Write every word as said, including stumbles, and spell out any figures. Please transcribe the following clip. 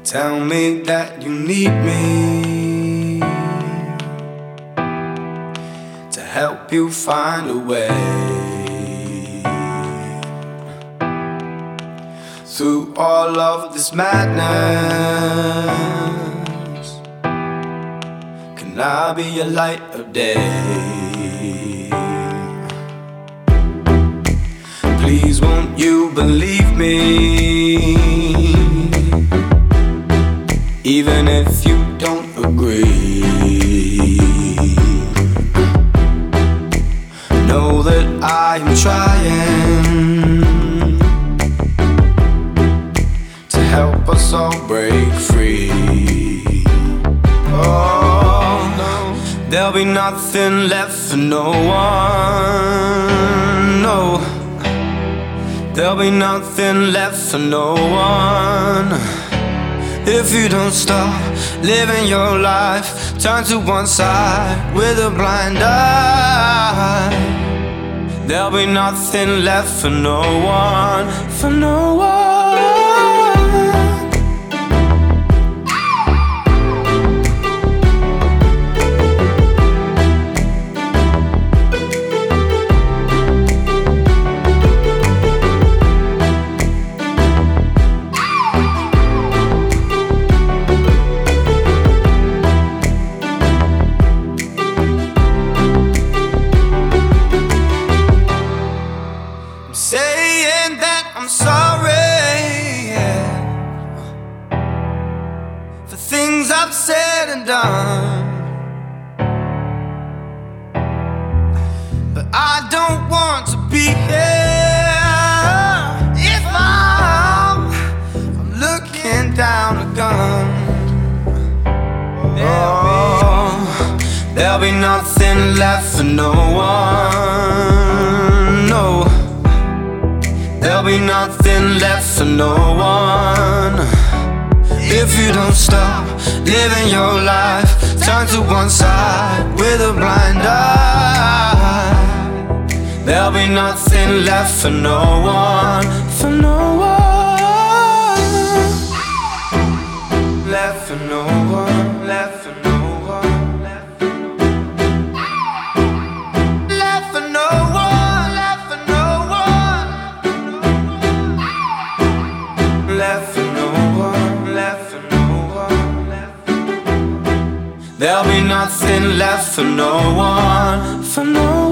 Tell me that you need me to help you find a way through all of this madness. Can I be a light of day? Please won't you believe me, even if you don't agree? Know that I am trying to help us all break free. Oh no, there'll be nothing left for no one. No, there'll be nothing left for no one if you don't stop living your life. Turn to one side with a blind eye. There'll be nothing left for no one, for no one. Saying that I'm sorry, yeah, for things I've said and done, but I don't want to be here if I'm, I'm looking down a gun. Oh, there'll be nothing left for no one. No, there'll be nothing left for no one if you don't stop living your life. Turn to one side with a blind eye. There'll be nothing left for no one, for no one. Left for no one, left for no one. Left for no one, left for no one, left. There'll be nothing left for no one, for no one.